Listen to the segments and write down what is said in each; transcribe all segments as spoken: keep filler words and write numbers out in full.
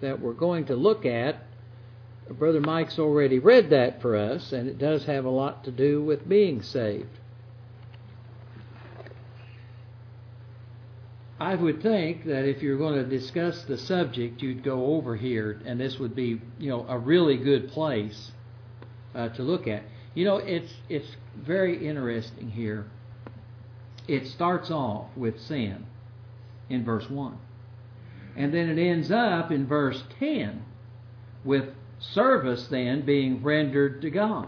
that we're going to look at, Brother Mike's already read that for us, and it does have a lot to do with being saved. I would think that if you're going to discuss the subject, you'd go over here, and this would be, you know, a really good place uh, to look at. You know, it's it's very interesting here. It starts off with sin in verse one. And then it ends up in verse ten with service then being rendered to God.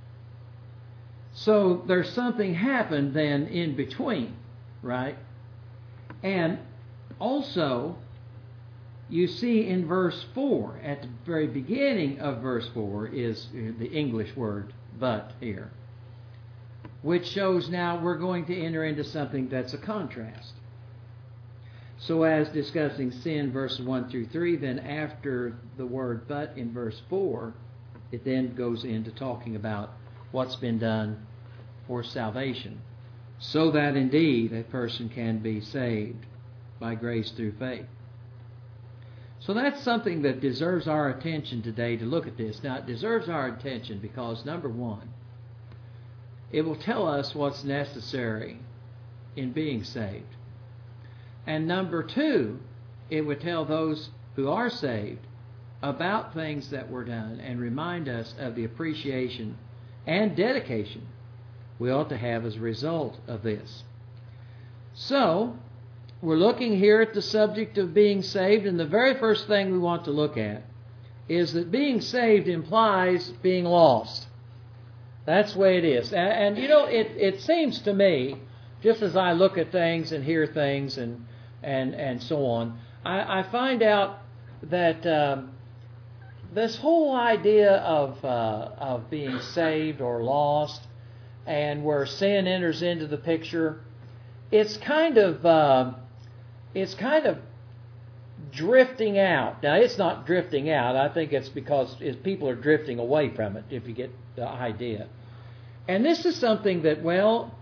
So there's something happened then in between, right? And also, you see in verse four, at the very beginning of verse four is the English word but here, which shows now we're going to enter into something that's a contrast. So as discussing sin, verses one through three, then after the word but in verse four, it then goes into talking about what's been done for salvation, so that indeed a person can be saved by grace through faith. So that's something that deserves our attention today to look at this. Now, it deserves our attention because, number one, it will tell us what's necessary in being saved. And number two, it would tell those who are saved about things that were done and remind us of the appreciation and dedication we ought to have as a result of this. So, we're looking here at the subject of being saved, and the very first thing we want to look at is that being saved implies being lost. That's the way it is. And, and you know, it, it seems to me, just as I look at things and hear things and and, and so on, I, I find out that um, this whole idea of uh, of being saved or lost, and where sin enters into the picture, it's kind of uh, it's kind of drifting out. Now, it's not drifting out. I think it's because people are drifting away from it, if you get the idea. And this is something that, well,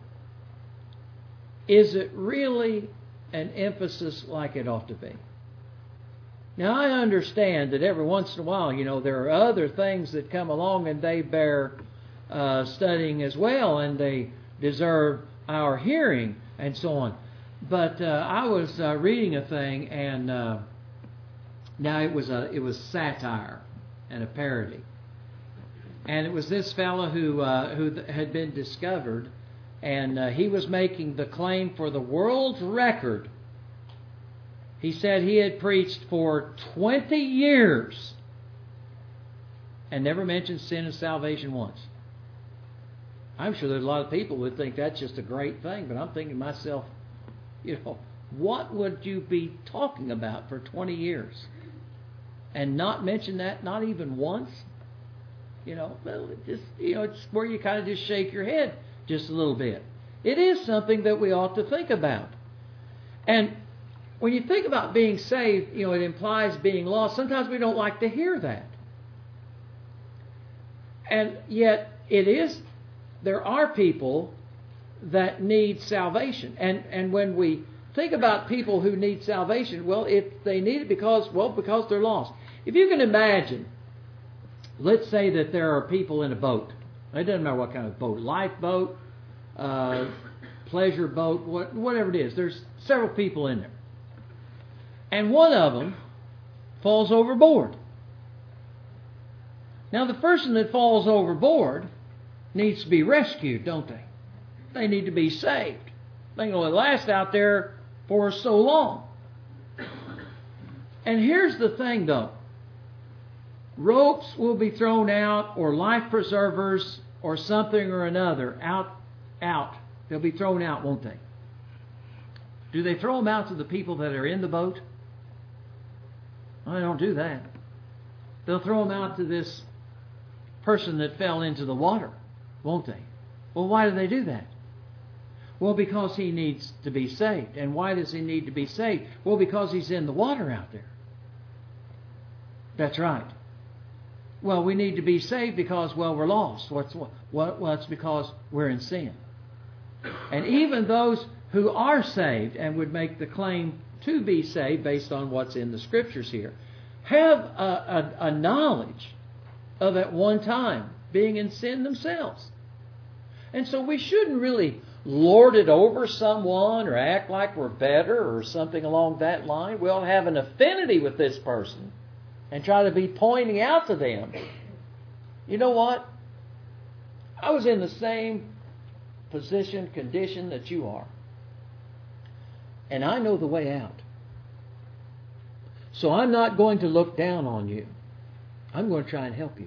is it really an emphasis like it ought to be? Now, I understand that every once in a while, you know, there are other things that come along and they bear uh, studying as well, and they deserve our hearing and so on. But uh, I was uh, reading a thing, and uh, now it was a it was satire and a parody, and it was this fellow who uh, who had been discovered, and uh, he was making the claim for the world's record. He said he had preached for twenty years and never mentioned sin and salvation once. I'm sure there's a lot of people who would think that's just a great thing, but I'm thinking to myself, you know, what would you be talking about for twenty years and not mention that, not even once? You know, well, it just, you know, it's where you kind of just shake your head just a little bit. It is something that we ought to think about. And when you think about being saved, you know, it implies being lost. Sometimes we don't like to hear that. And yet it is, there are people that need salvation. And and when we think about people who need salvation, well, if they need it because, well, because they're lost. If you can imagine, let's say that there are people in a boat. It doesn't matter what kind of boat, lifeboat, uh, pleasure boat, what, whatever it is. There's several people in there. And one of them falls overboard. Now, the person that falls overboard needs to be rescued, don't they? They need to be saved. They can only last out there for so long. And here's the thing, though. Ropes will be thrown out, or life preservers, or something or another out, out. They'll be thrown out, won't they? Do they throw them out to the people that are in the boat? Well, they don't do that. They'll throw them out to this person that fell into the water, won't they? Well, why do they do that? Well, because he needs to be saved. And why does he need to be saved? Well, because he's in the water out there. That's right. Well, we need to be saved because, well, we're lost. What's what? Well, it's because we're in sin. And even those who are saved and would make the claim to be saved based on what's in the Scriptures here, have a, a, a knowledge of at one time being in sin themselves. And so we shouldn't really lord it over someone or act like we're better or something along that line. We ought to have an affinity with this person and try to be pointing out to them, you know what? I was in the same position, condition that you are. And I know the way out. So I'm not going to look down on you. I'm going to try and help you.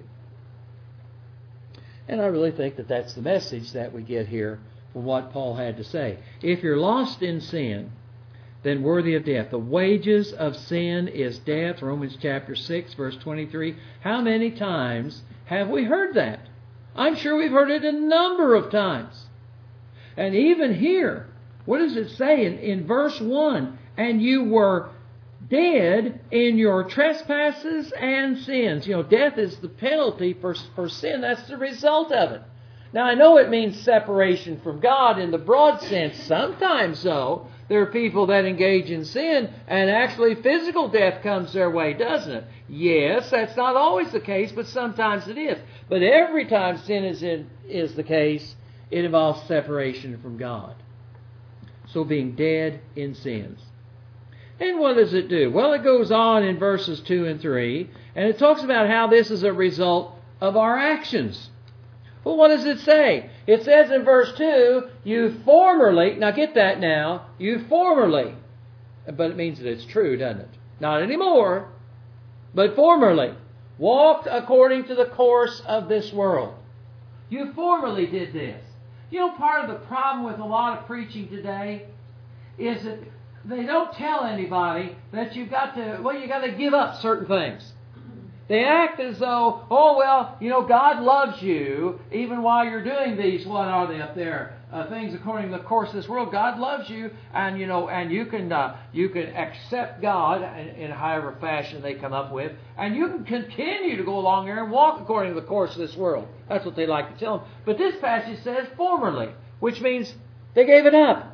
And I really think that that's the message that we get here from what Paul had to say. If you're lost in sin, then worthy of death. The wages of sin is death. Romans chapter six, verse twenty-three. How many times have we heard that? I'm sure we've heard it a number of times. And even here, what does it say in, in verse one? And you were dead in your trespasses and sins. You know, death is the penalty for, for sin. That's the result of it. Now, I know it means separation from God in the broad sense. Sometimes, though, there are people that engage in sin and actually physical death comes their way, doesn't it? Yes, that's not always the case, but sometimes it is. But every time sin is, in, is the case, it involves separation from God. So being dead in sins. And what does it do? Well, it goes on in verses two and three, and it talks about how this is a result of our actions. Well, what does it say? It says in verse two, you formerly, now get that now, you formerly, but it means that it's true, doesn't it? Not anymore, but formerly, walked according to the course of this world. You formerly did this. You know, part of the problem with a lot of preaching today is that they don't tell anybody that you've got to, well, you've got to give up certain things. They act as though, oh, well, you know, God loves you even while you're doing these, what are they up there, uh, things according to the course of this world. God loves you, and, you know, and you can uh, you can accept God in, in however fashion they come up with, and you can continue to go along there and walk according to the course of this world. That's what they like to tell them. But this passage says formerly, which means they gave it up.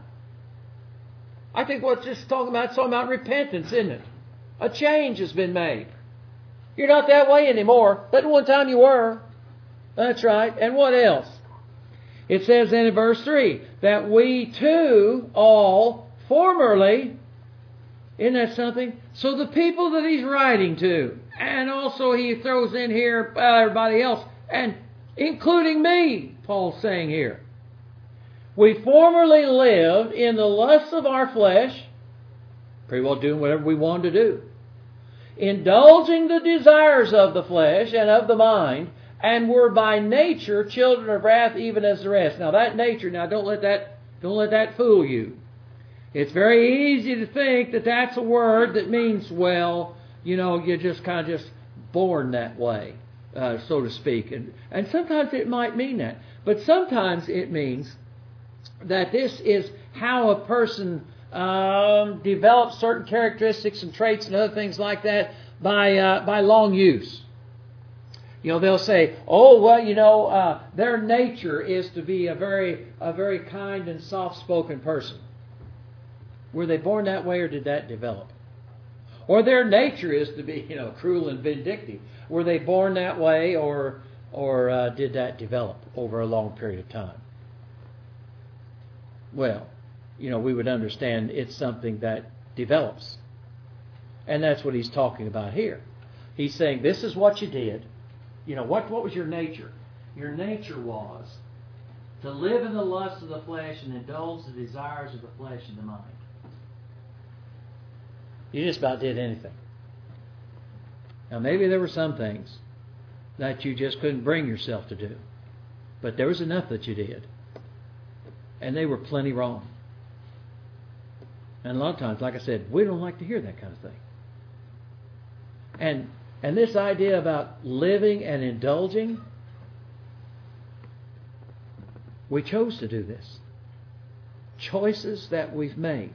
I think what it's talking about, it's talking about repentance, isn't it? A change has been made. You're not that way anymore, but at one time you were. That's right. And what else? It says then in verse three, that we too all formerly, isn't that something? So the people that he's writing to, and also he throws in here uh, everybody else, and including me, Paul's saying here. We formerly lived in the lusts of our flesh, pretty well doing whatever we wanted to do, indulging the desires of the flesh and of the mind, and were by nature children of wrath even as the rest. Now that nature, now don't let that don't let that fool you. It's very easy to think that that's a word that means, well, you know, you're just kind of just born that way, uh, so to speak. And, and sometimes it might mean that. But sometimes it means that this is how a person um, develops certain characteristics and traits and other things like that by uh, by long use. You know, they'll say, "Oh, well, you know, uh, their nature is to be a very a very kind and soft-spoken person." Were they born that way, or did that develop? Or their nature is to be, you know, cruel and vindictive. Were they born that way, or or uh, did that develop over a long period of time? Well, you know, we would understand it's something that develops. And that's what he's talking about here. He's saying, this is what you did. You know, what, what was your nature? Your nature was to live in the lust of the flesh and indulge the desires of the flesh and the mind. You just about did anything. Now, maybe there were some things that you just couldn't bring yourself to do. But there was enough that you did. And they were plenty wrong. And a lot of times, like I said, we don't like to hear that kind of thing. And and this idea about living and indulging, we chose to do this. Choices that we've made.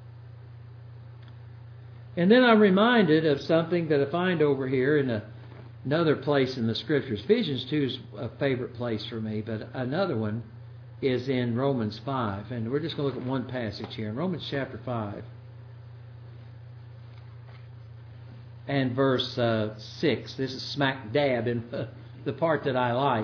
And then I'm reminded of something that I find over here in a, another place in the Scriptures. Ephesians two is a favorite place for me, but another one is in Romans five. And we're just going to look at one passage here. In Romans chapter five. and verse uh, six. This is smack dab in the part that I like.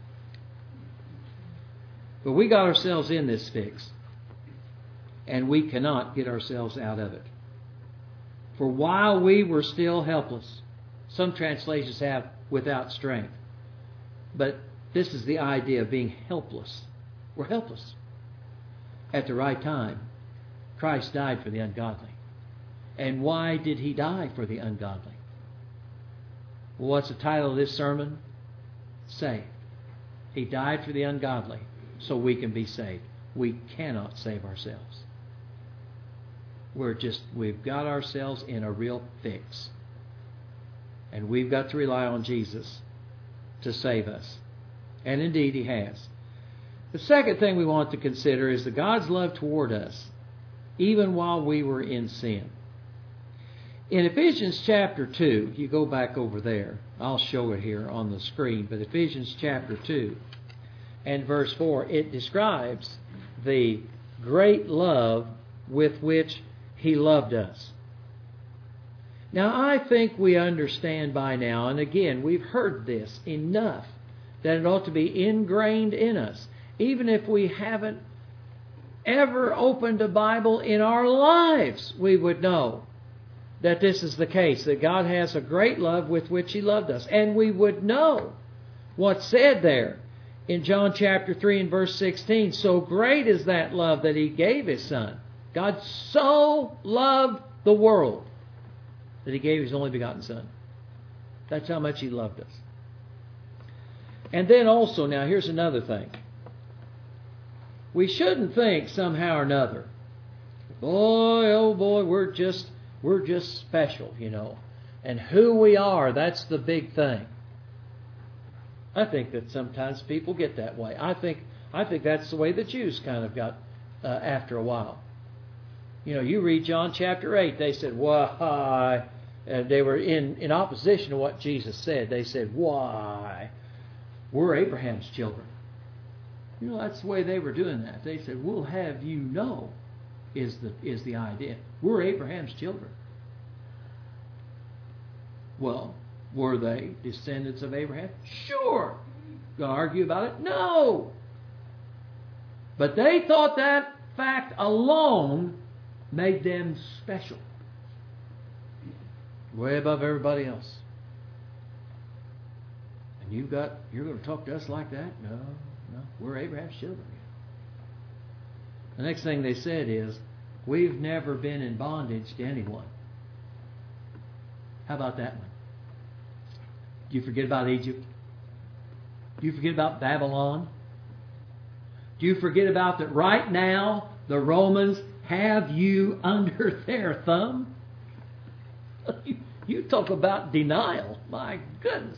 But we got ourselves in this fix, and we cannot get ourselves out of it. For while we were still helpless, some translations have without strength. But this is the idea of being helpless. We're helpless. At the right time, Christ died for the ungodly. And why did He die for the ungodly? Well, what's the title of this sermon? Saved. He died for the ungodly so we can be saved. We cannot save ourselves. We're just, we've got ourselves in a real fix. And we've got to rely on Jesus to save us. And indeed He has. The second thing we want to consider is that God's love toward us, even while we were in sin. In Ephesians chapter two, you go back over there. I'll show it here on the screen. But Ephesians chapter two and verse four, it describes the great love with which He loved us. Now, I think we understand by now, and again, we've heard this enough, that it ought to be ingrained in us. Even if we haven't ever opened a Bible in our lives, we would know that this is the case, that God has a great love with which He loved us. And we would know what's said there in John chapter three and verse sixteen. So great is that love that He gave His Son. God so loved the world that He gave His only begotten Son. That's how much He loved us. And then also, now here's another thing. We shouldn't think somehow or another, boy, oh boy, we're just we're just special, you know. And who we are, that's the big thing. I think that sometimes people get that way. I think I think that's the way the Jews kind of got uh, after a while. You know, you read John chapter eight, they said, why? And they were in, in opposition to what Jesus said. They said, why? We're Abraham's children. You know, that's the way they were doing that. They said, we'll have you know, is the is the idea. We're Abraham's children. Well, were they descendants of Abraham? Sure. Gonna argue about it? No. But they thought that fact alone made them special. Way above everybody else. And you've got you're going to talk to us like that? No, no. We're Abraham's children. The next thing they said is, we've never been in bondage to anyone. How about that one? Do you forget about Egypt? Do you forget about Babylon? Do you forget about that right now the Romans have you under their thumb? You talk about denial. My goodness.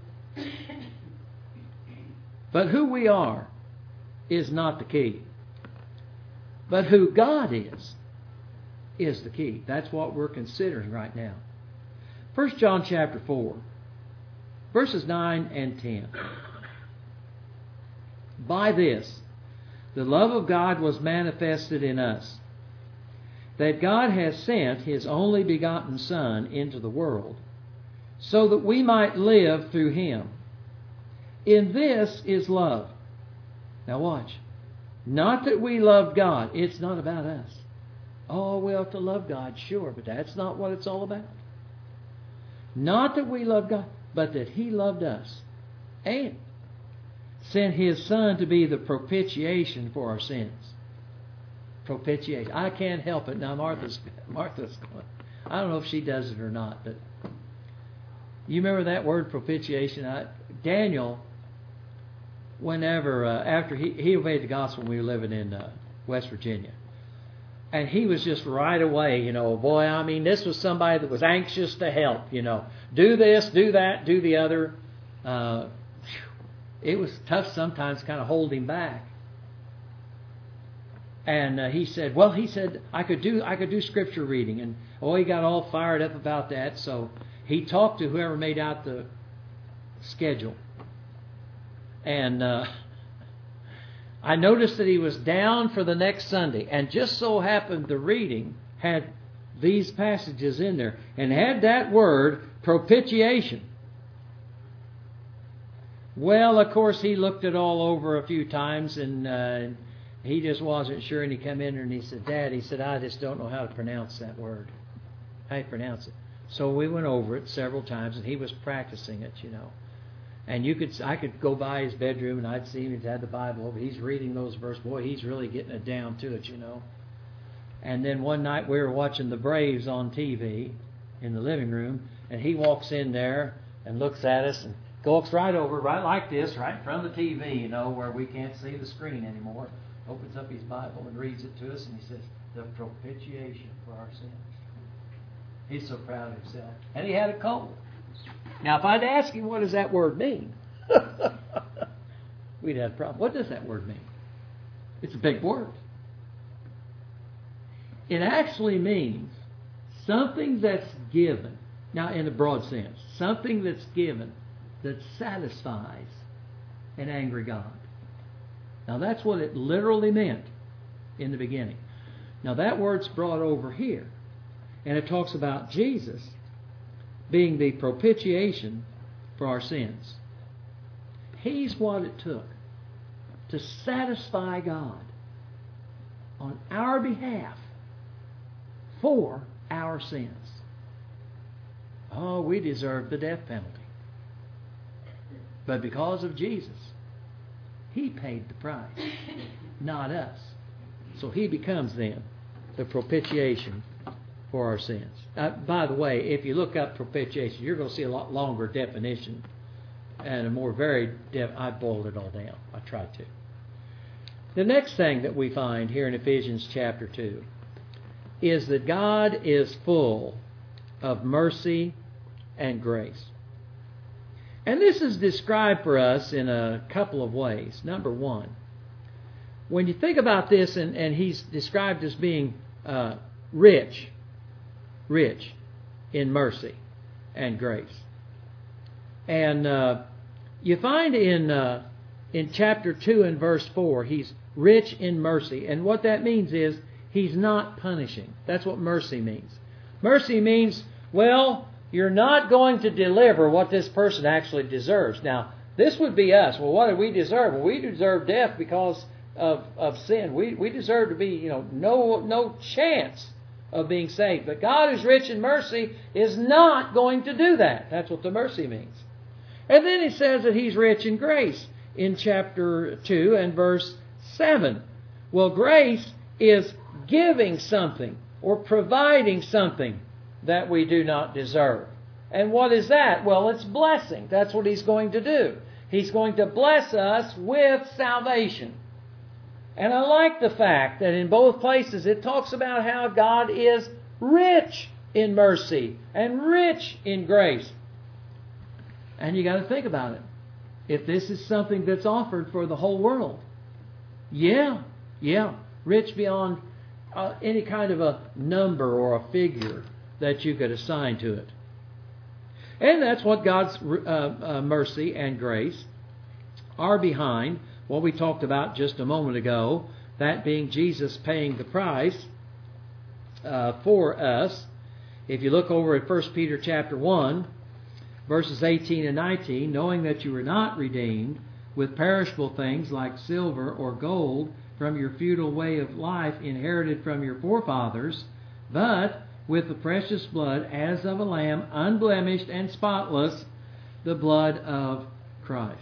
But who we are is not the key. But who God is, is the key. That's what we're considering right now. First John chapter four, verses nine and ten. By this, the love of God was manifested in us, that God has sent His only begotten Son into the world, so that we might live through Him. In this is love. Now watch. Not that we loved God. It's not about us. Oh, we ought to love God, sure, but that's not what it's all about. Not that we loved God, but that He loved us and sent His Son to be the propitiation for our sins. Propitiation. I can't help it. Now Martha's Martha's going. I don't know if she does it or not, but you remember that word propitiation? I, Daniel, whenever uh, after he he obeyed the gospel when we were living in uh, West Virginia, and he was just right away, you know, boy, I mean, this was somebody that was anxious to help, you know, do this, do that, do the other. Uh, it was tough sometimes, kind of hold him back. And uh, he said, well, he said, I could do I could do scripture reading. And, oh, he got all fired up about that. So he talked to whoever made out the schedule. And uh, I noticed that he was down for the next Sunday. And just so happened the reading had these passages in there and had that word propitiation. Well, of course, he looked it all over a few times, and uh, he just wasn't sure, and he come in there and he said, Dad, he said, I just don't know how to pronounce that word. How do you pronounce it? So we went over it several times, and he was practicing it, you know. And you could, I could go by his bedroom, and I'd see him. He's had the Bible over. He's reading those verses. Boy, he's really getting it down to it, you know. And then one night we were watching the Braves on T V in the living room, and he walks in there and looks at us and walks right over, right like this, right in front of the T V, you know, where we can't see the screen anymore. Opens up his Bible and reads it to us, and he says, the propitiation for our sins. He's so proud of himself. And he had a cold. Now, if I'd ask him, what does that word mean? We'd have a problem. What does that word mean? It's a big word. It actually means something that's given. Now, in a broad sense, something that's given that satisfies an angry God. Now, that's what it literally meant in the beginning. Now, that word's brought over here. And it talks about Jesus being the propitiation for our sins. He's what it took to satisfy God on our behalf for our sins. Oh, we deserve the death penalty. But because of Jesus, He paid the price, not us. So He becomes then the propitiation for our sins. Uh, by the way, if you look up propitiation, you're going to see a lot longer definition and a more varied def- I boiled it all down. I tried to. The next thing that we find here in Ephesians chapter two is that God is full of mercy and grace. And this is described for us in a couple of ways. Number one, when you think about this, and, and he's described as being uh, rich, rich in mercy and grace. And uh, you find in uh, in chapter two and verse four, he's rich in mercy. And what that means is he's not punishing. That's what mercy means. Mercy means, well, you're not going to deliver what this person actually deserves. Now, this would be us. Well, what do we deserve? Well, we deserve death because of, of sin. We we deserve to be, you know, no no chance of being saved. But God, who's rich in mercy, is not going to do that. That's what the mercy means. And then he says that He's rich in grace in chapter two and verse seven. Well, grace is giving something or providing something that we do not deserve. And what is that? Well, it's blessing. That's what He's going to do. He's going to bless us with salvation. And I like the fact that in both places it talks about how God is rich in mercy and rich in grace. And you got to think about it. If this is something that's offered for the whole world, yeah, yeah, rich beyond uh, any kind of a number or a figure that you could assign to it. And that's what God's uh, uh, mercy and grace are behind what we talked about just a moment ago, that being Jesus paying the price uh, for us. If you look over at First Peter chapter one, verses eighteen and nineteen, knowing that you were not redeemed with perishable things like silver or gold from your futile way of life inherited from your forefathers, but with the precious blood as of a lamb, unblemished and spotless, the blood of Christ.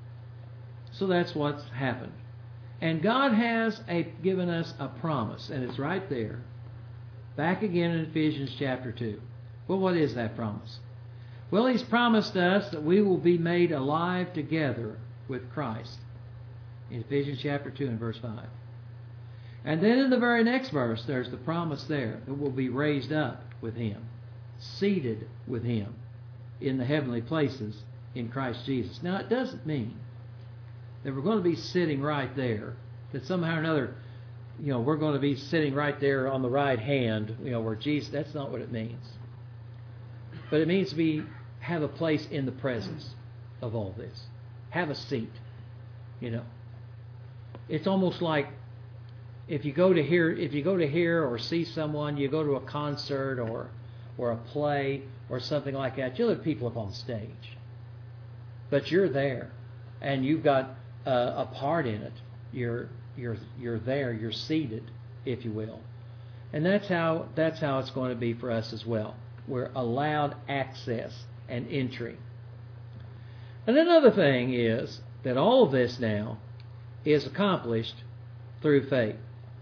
So that's what's happened. And God has a, given us a promise, and it's right there. Back again in Ephesians chapter two. Well, what is that promise? Well, He's promised us that we will be made alive together with Christ. In Ephesians chapter two and verse five. And then in the very next verse, there's the promise there that we'll be raised up with Him, seated with Him in the heavenly places in Christ Jesus. Now, it doesn't mean that we're going to be sitting right there, that somehow or another, you know, we're going to be sitting right there on the right hand, you know, where Jesus, that's not what it means. But it means to be, have a place in the presence of all this. Have a seat, you know. It's almost like if you go to hear if you go to hear or see someone, you go to a concert or or a play or something like that, you'll have people up on stage. But you're there, and you've got uh, a part in it. You're you're you're there. You're seated, if you will, and that's how that's how it's going to be for us as well. We're allowed access and entry. And another thing is that all of this now is accomplished through faith.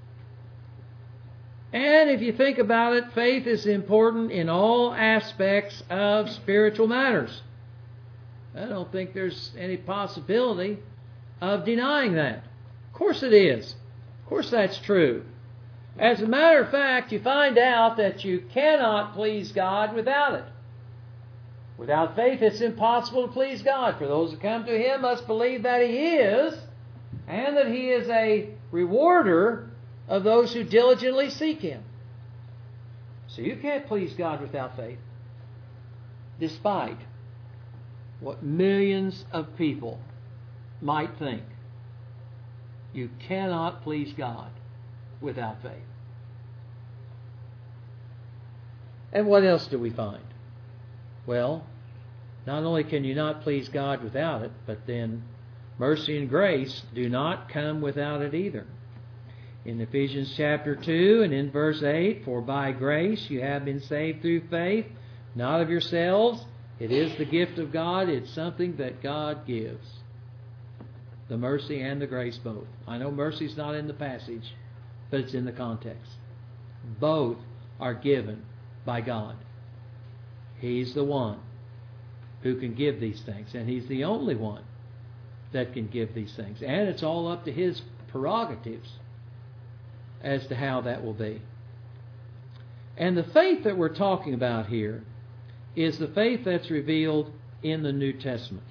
And if you think about it, faith is important in all aspects of spiritual matters. I don't think there's any possibility of denying that. Of course it is. Of course that's true. As a matter of fact, you find out that you cannot please God without it. Without faith, it's impossible to please God. For those who come to Him must believe that He is, and that He is a rewarder of those who diligently seek Him. So you can't please God without faith, despite what millions of people might think. You cannot please God without faith. And what else do we find? Well, not only can you not please God without it, but then mercy and grace do not come without it either. In Ephesians chapter two and in verse eight, for by grace you have been saved through faith, not of yourselves. It is the gift of God. It's something that God gives. The mercy and the grace both. I know mercy's not in the passage, but it's in the context. Both are given by God. He's the one who can give these things, and He's the only one that can give these things. And it's all up to His prerogatives as to how that will be. And the faith that we're talking about here is the faith that's revealed in the New Testament.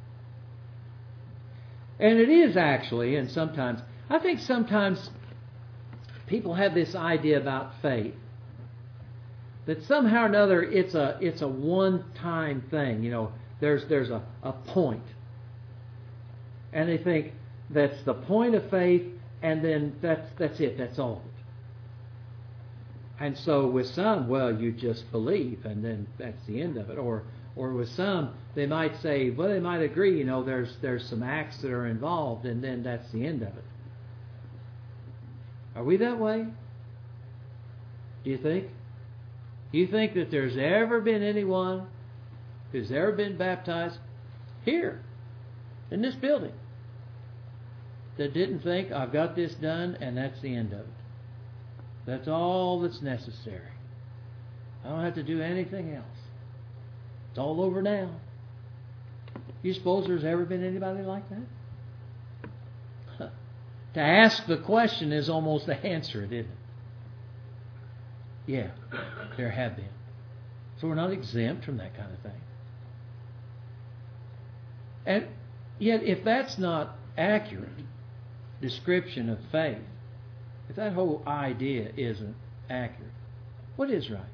And it is actually, and sometimes, I think sometimes people have this idea about faith, that somehow or another it's a it's a one-time thing. You know, there's there's a, a point. And they think that's the point of faith, and then that's that's it, that's all. And so with some, well, you just believe, and then that's the end of it. Or or with some, they might say, well, they might agree, you know, there's there's some acts that are involved, and then that's the end of it. Are we that way? Do you think? Do you think that there's ever been anyone who's ever been baptized here, in this building, that didn't think, I've got this done, and that's the end of it? That's all that's necessary. I don't have to do anything else. It's all over now. You suppose there's ever been anybody like that? To ask the question is almost to answer it, isn't it? Yeah, there have been. So we're not exempt from that kind of thing. And yet, if that's not accurate description of faith, if that whole idea isn't accurate, what is right?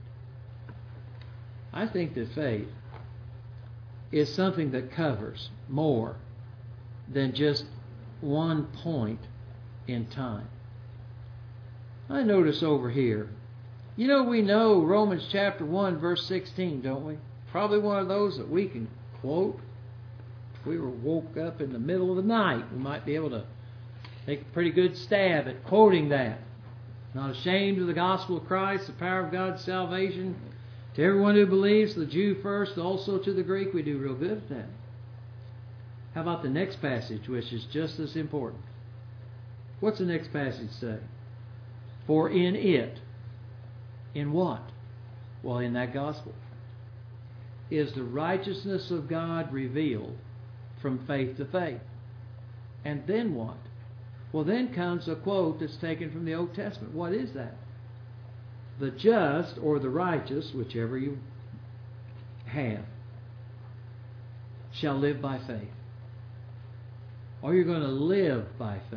I think that faith is something that covers more than just one point in time. I notice over here, you know, we know Romans chapter one, verse sixteen, don't we? Probably one of those that we can quote. If we were woke up in the middle of the night, we might be able to take a pretty good stab at quoting that. Not ashamed of the gospel of Christ, the power of God's salvation to everyone who believes, the Jew first, also to the Greek. We do real good at that. How about the next passage, which is just as important? What's the next passage say? For in it, in what? Well, in that gospel, is the righteousness of God revealed from faith to faith. And then what? Well, then comes a quote that's taken from the Old Testament. What is that? The just or the righteous, whichever you have, shall live by faith. Or you're going to live by faith.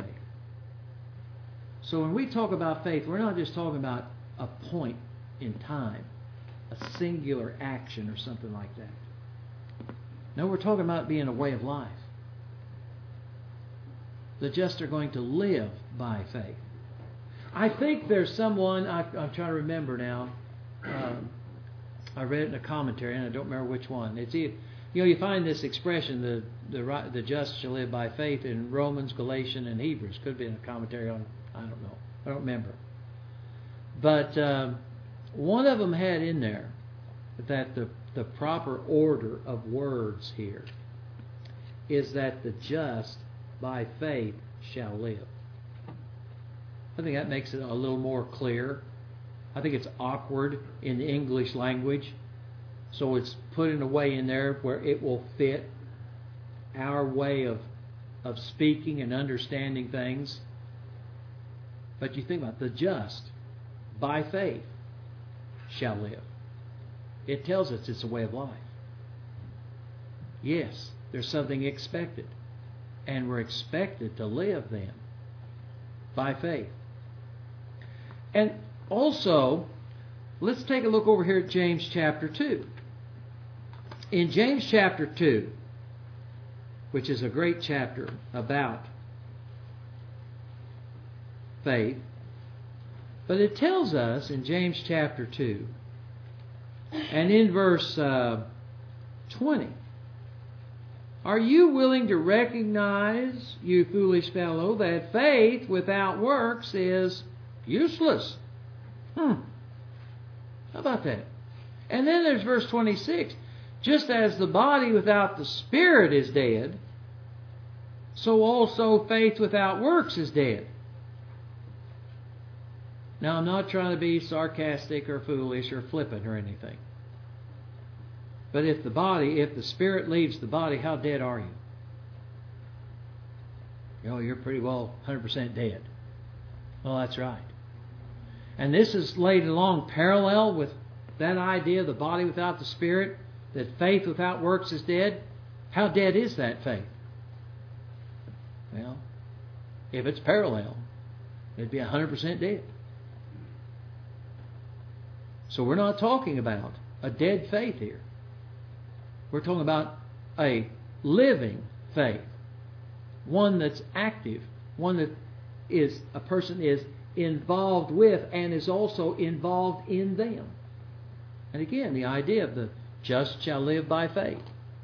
So when we talk about faith, we're not just talking about a point in time, a singular action or something like that. No, we're talking about it being a way of life. The just are going to live by faith. I think there's someone, I, I'm trying to remember now. Um, I read it in a commentary, and I don't remember which one. It's you know you find this expression, the the the just shall live by faith, in Romans, Galatians, and Hebrews. Could be in a commentary on, I don't know, I don't remember. But um, one of them had in there that the the proper order of words here is that the just by faith shall live. I think that makes it a little more clear. I think it's awkward in the English language, so it's put in a way in there where it will fit our way of of speaking and understanding things. But you think about it, the just by faith shall live. It tells us it's a way of life. Yes, there's something expected, and we're expected to live then by faith. And also, let's take a look over here at James chapter two. In James chapter two, which is a great chapter about faith, but it tells us in James chapter two, and in verse uh, twenty, are you willing to recognize, you foolish fellow, that faith without works is useless? Hmm. How about that? And then there's verse twenty-six. Just as the body without the spirit is dead, so also faith without works is dead. Now, I'm not trying to be sarcastic or foolish or flippant or anything. But if the body, if the spirit leaves the body, how dead are you? You know, you're pretty well one hundred percent dead. Well, that's right. And this is laid along parallel with that idea of the body without the spirit, that faith without works is dead. How dead is that faith? Well, if it's parallel, it'd be one hundred percent dead. So we're not talking about a dead faith here. We're talking about a living faith, one that's active, one that is a person is involved with and is also involved in them. And again, the idea of the just shall live by faith.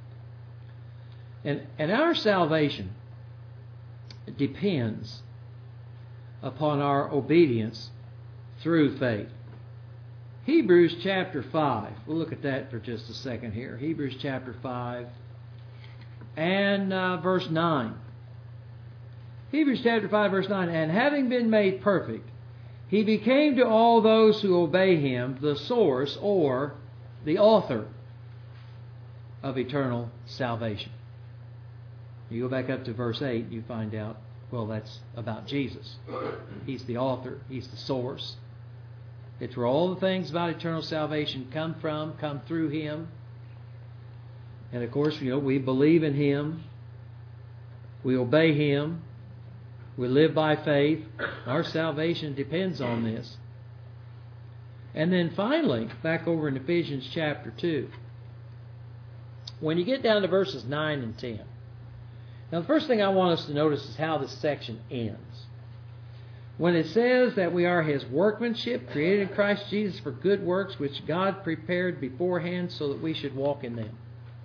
And, and our salvation depends upon our obedience through faith. Hebrews chapter five. We'll look at that for just a second here. Hebrews chapter five and uh, verse nine. Hebrews chapter five, verse nine. And having been made perfect, he became to all those who obey him the source or the author of eternal salvation. You go back up to verse eight, you find out, well, that's about Jesus. He's the author. He's the source. It's where all the things about eternal salvation come from, come through him. And of course, you know, we believe in him. We obey him. We live by faith. Our salvation depends on this. And then finally, back over in Ephesians chapter two, when you get down to verses nine and ten. Now, the first thing I want us to notice is how this section ends. When it says that we are his workmanship, created in Christ Jesus for good works, which God prepared beforehand so that we should walk in them.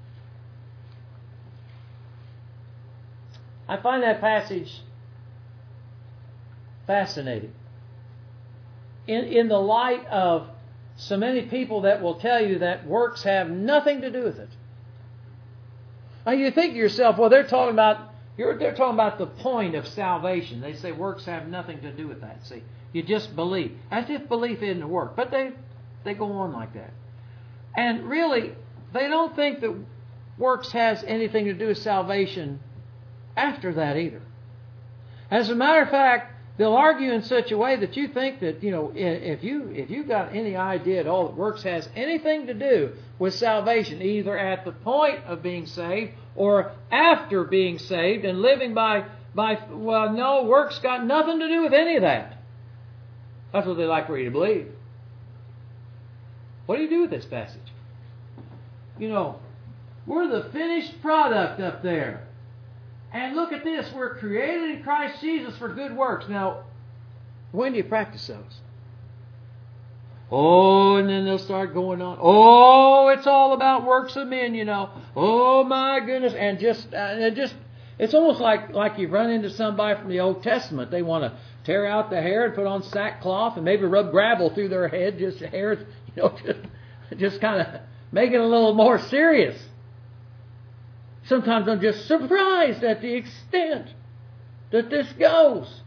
I find that passage fascinating. In, in the light of so many people that will tell you that works have nothing to do with it. Now you think to yourself, well, they're talking about You're, they're talking about the point of salvation. They say works have nothing to do with that. See, you just believe. As if belief isn't a work. But they, they go on like that. And really, they don't think that works has anything to do with salvation after that either. As a matter of fact, they'll argue in such a way that you think that, you know, if you if you got any idea at all that works has anything to do with salvation, either at the point of being saved or after being saved and living by, by well, no, works got nothing to do with any of that. That's what they like for you to believe. What do you do with this passage? You know, we're the finished product up there. And look at this, we're created in Christ Jesus for good works. Now, When do you practice those? Oh, and then they'll start going on. Oh, it's all about works of men, you know. Oh, my goodness. And just, and just, it's almost like, like you run into somebody from the Old Testament. They want to tear out the hair and put on sackcloth and maybe rub gravel through their head, just hair, you know, just, just kind of make it a little more serious. Sometimes I'm just surprised at the extent that this goes.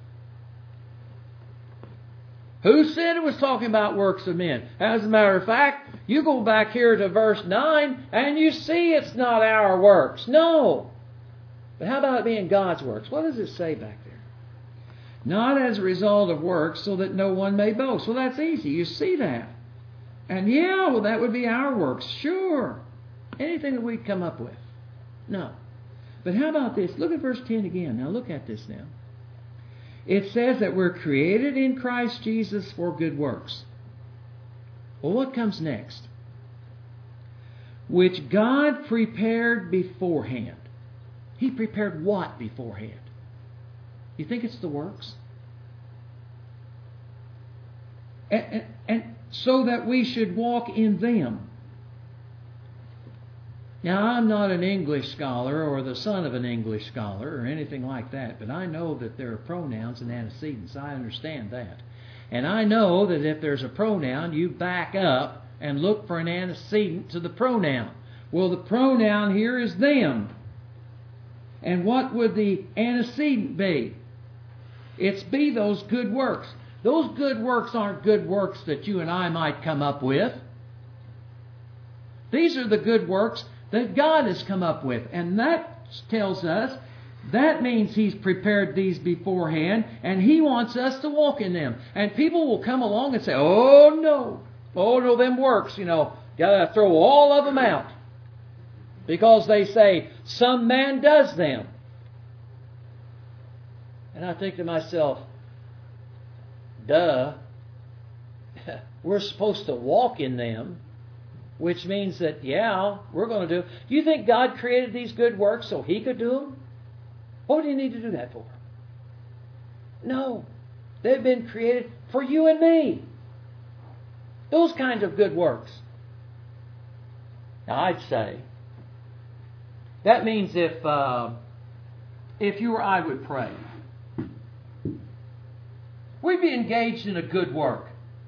Who said it was talking about works of men? As a matter of fact, you go back here to verse nine and you see it's not our works. No. But how about it being God's works? What does it say back there? Not as a result of works, so that no one may boast. Well, that's easy. You see that. And yeah, well, that would be our works. Sure. Anything that we'd come up with. No. But how about this? Look at verse ten again. Now look at this now. It says that we're created in Christ Jesus for good works. Well, what comes next? Which God prepared beforehand. He prepared what beforehand? You think it's the works? And, and, and so that we should walk in them. Now, I'm not an English scholar or the son of an English scholar or anything like that, but I know that there are pronouns and antecedents. I understand that. And I know that if there's a pronoun, you back up and look for an antecedent to the pronoun. Well, the pronoun here is them. And what would the antecedent be? It's be those good works. Those good works aren't good works that you and I might come up with. These are the good works that God has come up with. And that tells us, that means He's prepared these beforehand, and He wants us to walk in them. And people will come along and say, oh no, oh no, them works, you know, got to throw all of them out. Because they say, some man does them. And I think to myself, duh, we're supposed to walk in them. Which means that, yeah, we're going to do. Do you think God created these good works so He could do them? What do you need to do that for? No. They've been created for you and me. Those kinds of good works. Now, I'd say, that means if, uh, if you or I would pray, we'd be engaged in a good work.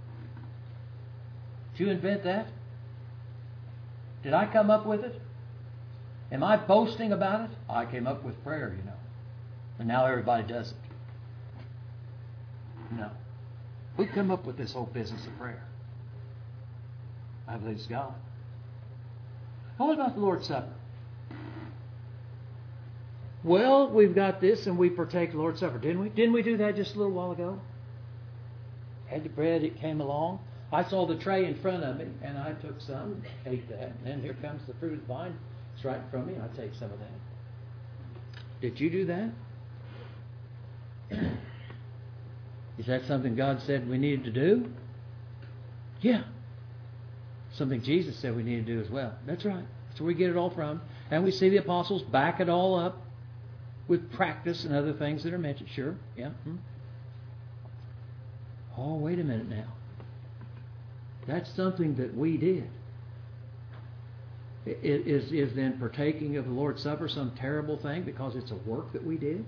Did you invent that? Did I come up with it? Am I boasting about it? I came up with prayer, you know. And now everybody does it. No. We come up with this whole business of prayer. I believe it's God. What about the Lord's Supper? Well, we've got this and we partake the Lord's Supper, didn't we? Didn't we do that just a little while ago? Had the bread, it came along. I saw the tray in front of me, and I took some, ate that, and then here comes the fruit of the vine. It's right in front of me, I take some of that. Did you do that? Is that something God said we needed to do? Yeah. Something Jesus said we needed to do as well. That's right. That's where we get it all from. And we see the apostles back it all up with practice and other things that are mentioned. Sure. Yeah. Hmm. Oh, wait a minute now. That's something that we did. Is, is then partaking of the Lord's Supper some terrible thing because it's a work that we did?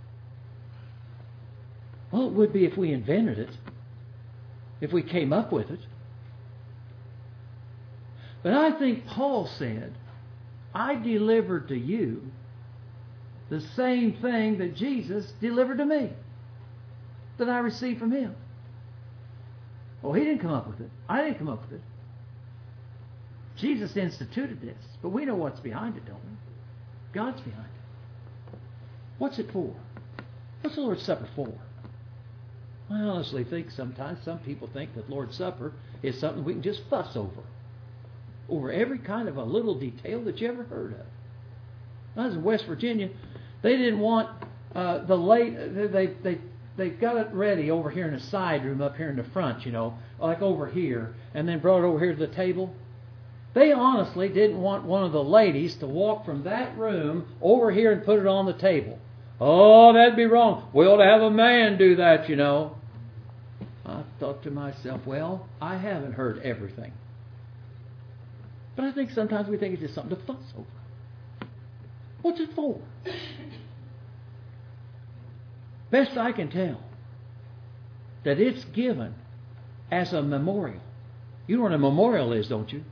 Well, it would be if we invented it, if we came up with it. But I think Paul said, I delivered to you the same thing that Jesus delivered to me, that I received from Him. Oh, He didn't come up with it. I didn't come up with it. Jesus instituted this. But we know what's behind it, don't we? God's behind it. What's it for? What's the Lord's Supper for? I honestly think sometimes some people think that Lord's Supper is something we can just fuss over. Over every kind of a little detail that you ever heard of. When I was in West Virginia, they didn't want uh, the late... They, they, They got it ready over here in the side room up here in the front, you know, like over here, and then brought it over here to the table. They honestly didn't want one of the ladies to walk from that room over here and put it on the table. Oh, that'd be wrong. We ought to have a man do that, you know. thought to myself, well, I haven't heard everything. But I think sometimes we think it's just something to fuss over. What's it for? Best I can tell, that it's given as a memorial. You know what a memorial is, don't you?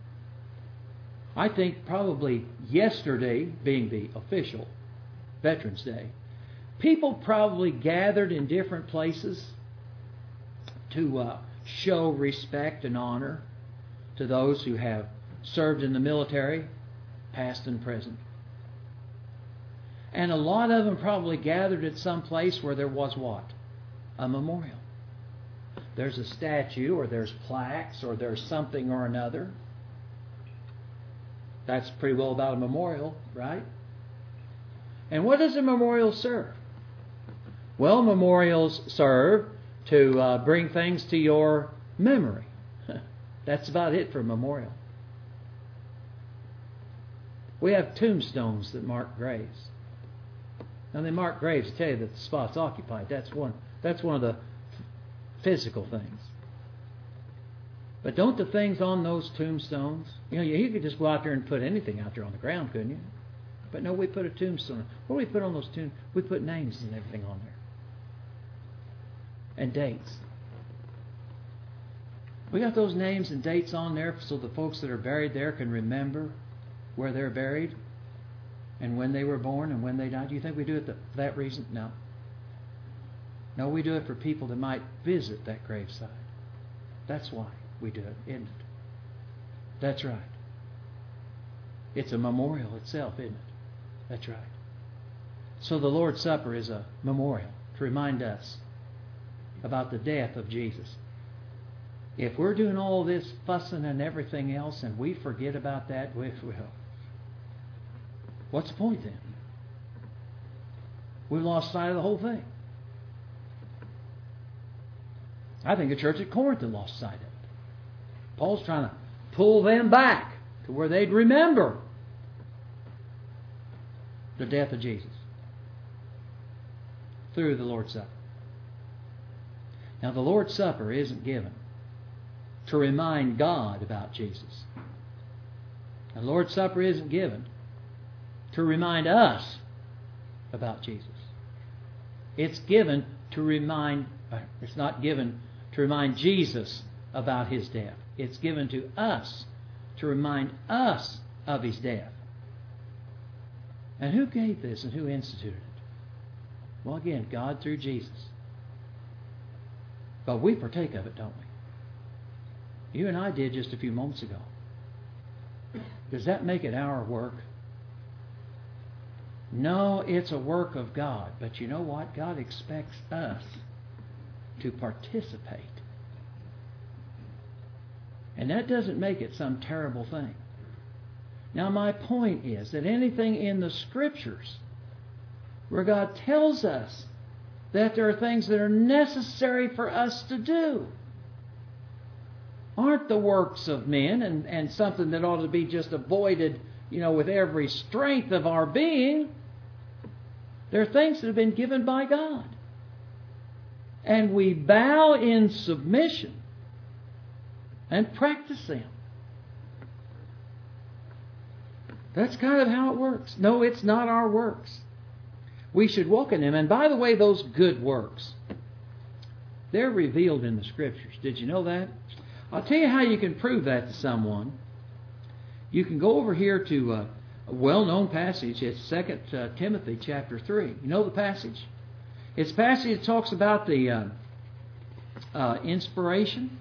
I think probably yesterday, being the official Veterans Day, people probably gathered in different places to uh, show respect and honor to those who have served in the military, past and present. And a lot of them probably gathered at some place where there was what? A memorial. There's a statue, or there's plaques, or there's something or another. That's pretty well about a memorial, right? And what does a memorial serve? Well, memorials serve to uh, bring things to your memory. That's about it for a memorial. We have tombstones that mark graves. Now, they mark graves to tell you that the spot's occupied. That's one, that's one of the physical things. But don't the things on those tombstones, you know, you could just go out there and put anything out there on the ground, couldn't you? But no, we put a tombstone. What do we put on those tombstones? We put names and everything on there. And dates. We got those names and dates on there so the folks that are buried there can remember where they're buried and when they were born and when they died. Do you think we do it for that reason? No. No, we do it for people that might visit that graveside. That's why we do it, isn't it? That's right. It's a memorial itself, isn't it? That's right. So the Lord's Supper is a memorial to remind us about the death of Jesus. If we're doing all this fussing and everything else and we forget about that, well, what's the point then? We've lost sight of the whole thing. I think the church at Corinth had lost sight of it. Paul's trying to pull them back to where they'd remember the death of Jesus through the Lord's Supper. Now, the Lord's Supper isn't given to remind God about Jesus. The Lord's Supper isn't given to remind us about Jesus. It's given to remind, it's not given to remind Jesus about His death. It's given to us to remind us of His death. And who gave this and who instituted it? Well, again, God through Jesus. But we partake of it, don't we? You and I did just a few moments ago. Does that make it our work? No, it's a work of God. But you know what? God expects us to participate. And that doesn't make it some terrible thing. Now, my point is that anything in the Scriptures where God tells us that there are things that are necessary for us to do aren't the works of men and, and something that ought to be just avoided, you know, with every strength of our being. They're things that have been given by God. And we bow in submission and practice them. That's kind of how it works. No, it's not our works. We should walk in them. And by the way, those good works, they're revealed in the Scriptures. Did you know that? I'll tell you how you can prove that to someone. You can go over here to a, a well-known passage. It's Second uh, Timothy chapter three. You know the passage? It's a passage that talks about the uh, uh, inspiration,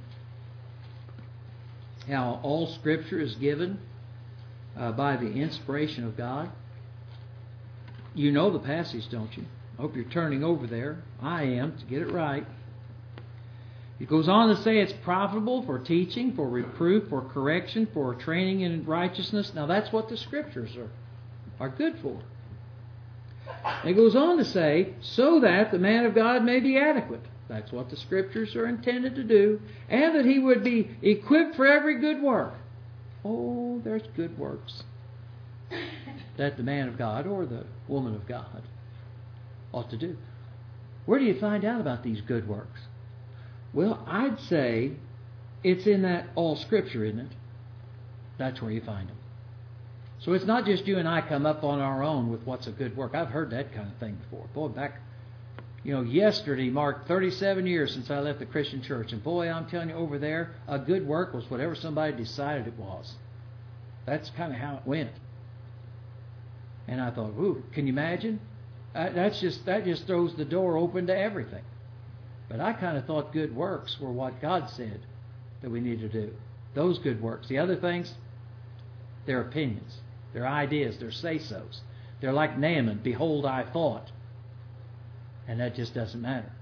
how all Scripture is given uh, by the inspiration of God. You know the passage, don't you? I hope you're turning over there. I am, to get it right. It goes on to say it's profitable for teaching, for reproof, for correction, for training in righteousness. Now that's what the Scriptures are, are good for. It goes on to say, so that the man of God may be adequate. That's what the Scriptures are intended to do. And that he would be equipped for every good work. Oh, there's good works that the man of God or the woman of God ought to do. Where do you find out about these good works? Well, I'd say it's in that all Scripture, isn't it? That's where you find them. So it's not just you and I come up on our own with what's a good work. I've heard that kind of thing before. Boy, back, you know, yesterday marked thirty-seven years since I left the Christian church. And boy, I'm telling you, over there, a good work was whatever somebody decided it was. That's kind of how it went. And I thought, ooh, can you imagine? Uh, that's just that just throws the door open to everything. But I kind of thought good works were what God said that we need to do. Those good works. The other things, they're opinions. They're ideas. They're say-sos. They're like Naaman, behold, I thought. And that just doesn't matter.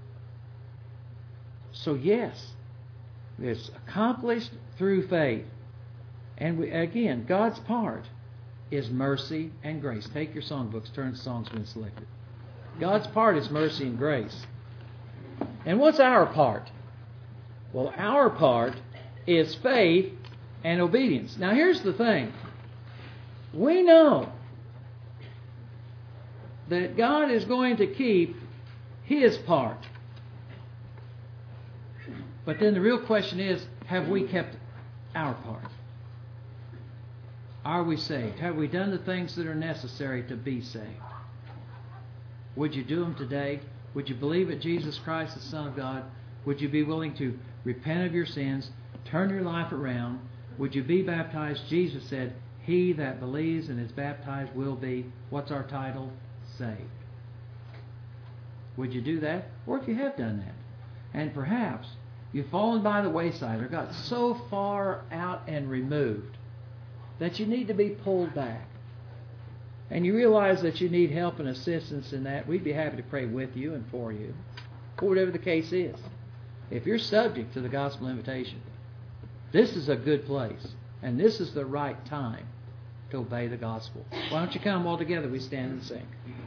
So yes, it's accomplished through faith. And we, again, God's part is mercy and grace. Take your songbooks, turn to songs when selected. God's part is mercy and grace. And what's our part? Well, our part is faith and obedience. Now here's the thing. We know that God is going to keep His part. But then the real question is, have we kept our part? Are we saved? Have we done the things that are necessary to be saved? Would you do them today? Would you believe that Jesus Christ is the Son of God? Would you be willing to repent of your sins, turn your life around? Would you be baptized? Jesus said, he that believes and is baptized will be, what's our title? Saved. Would you do that? Or if you have done that, and perhaps you've fallen by the wayside or got so far out and removed that you need to be pulled back, and you realize that you need help and assistance in that, we'd be happy to pray with you and for you, or whatever the case is. If you're subject to the gospel invitation, this is a good place, and this is the right time to obey the gospel. Why don't you come all together? We stand and sing.